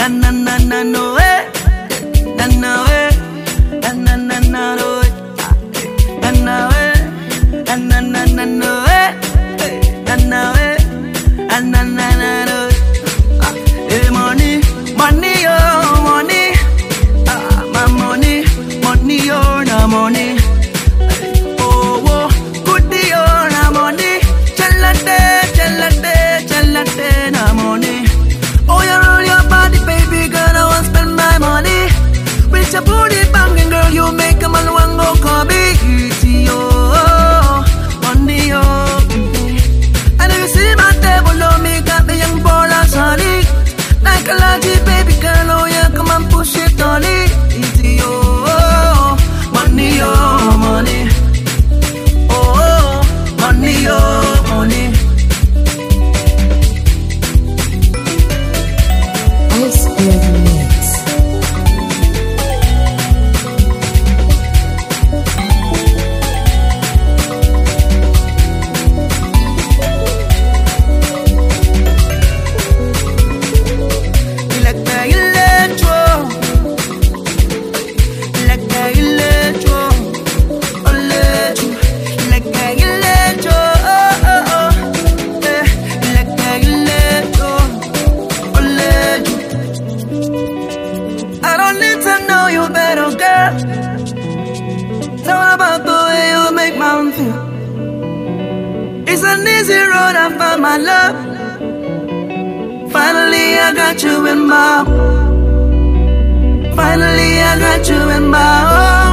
na na na no way, na na way, na na na na no way, na na way, na na na na no way, na na way, na na na na no way. Hey money, money oh money, my money, money oh na money. Oh oh, goodie oh na money, chalate, chalate, chalate na money. Oh, you roll your body, baby girl, I want spend my money. With your booty banging, girl, you make a man want go call me. Oh, money, oh. And if you see my table, oh, me got the young boy, honey. Like a lucky baby girl, oh, yeah, come and push it on it. Oh, money, oh, money. Oh, money, oh, money. It's an easy road, I found my love. Finally I got you in my. Finally I got you in my.